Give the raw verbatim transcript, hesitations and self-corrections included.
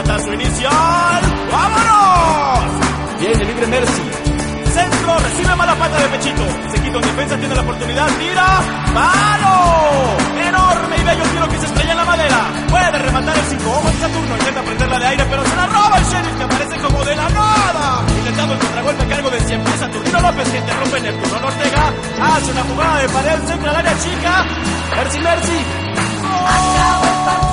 remata su inicial. ¡Vámonos! Viene libre Mercy. Centro, recibe mala pata de pechito. Se quita en defensa, tiene la oportunidad, tira. ¡Palo! Enorme y bello tiro que se estrella en la madera. Puede rematar el cinco. Ojo en Saturno, intenta prenderla de aire, pero se la roba el Sheriff, que aparece como de la nada. Intentando el contragolpe a cargo de siempre Saturnino López, que interrumpe Neptuno Ortega. Hace una jugada de pared, centra al área chica. Mercy, Mercy. ¡Oh!